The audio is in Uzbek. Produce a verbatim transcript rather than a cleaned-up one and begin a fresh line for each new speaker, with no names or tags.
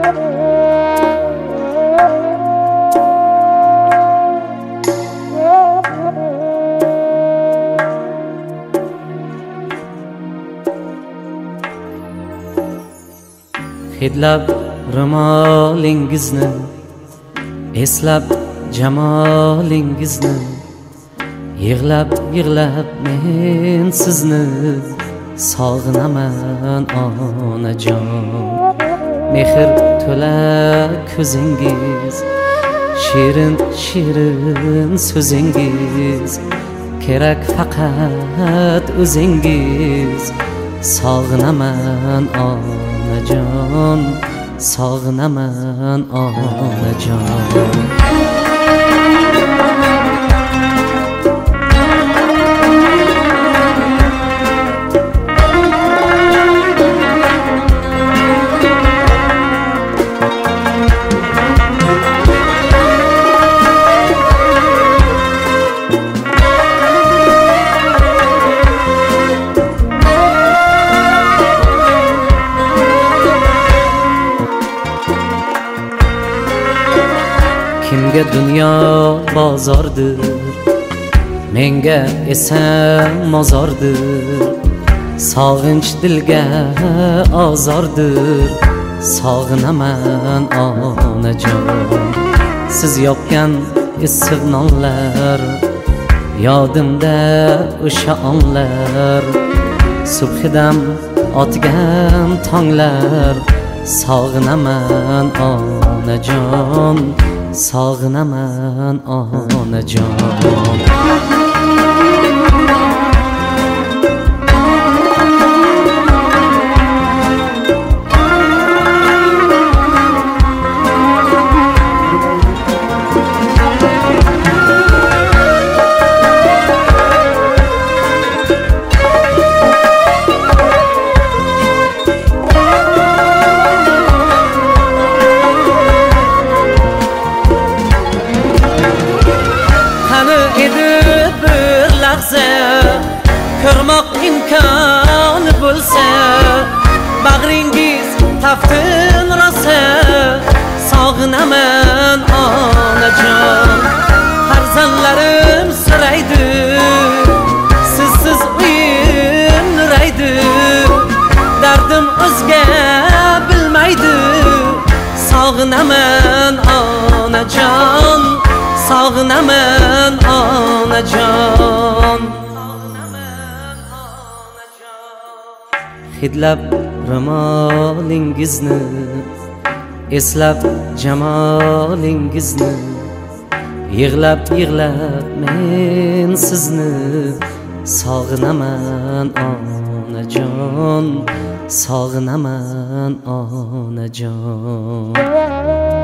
hidlab ro'molingizni, eslab jamolingizni, yig'lab yig'lab men sizni sog'inaman onajon. Mehr to'la ko'zingiz, shirin shirin so'zingiz, kerak faqat o'zingiz. Sog'inaman onajon, sog'inaman onajon. Kimga dunyo bozordir, menga esa mozordir. Sog'inch dilga ozordir, sog'inaman onajon. Siz yopgan issiq nonlar, yodimda o'sha onlar. Subhidam otgan tonglar, sog'inaman onajon, sog'inaman onajon. Ko'rmoq imkoni bo'lsa, bag'ringiz taftin rosa, sog'inaman onajon. Farzandlarim so'raydi, sizsiz uyim nuraydi. Dardim o'zga bilmaydi, sog'inaman onajon, sog'inaman onajon. Hidlab ro'molingizni, eslab jamolingizni, yig'lab yig'lab men sizni sog'inaman onajon, sog'inaman onajon.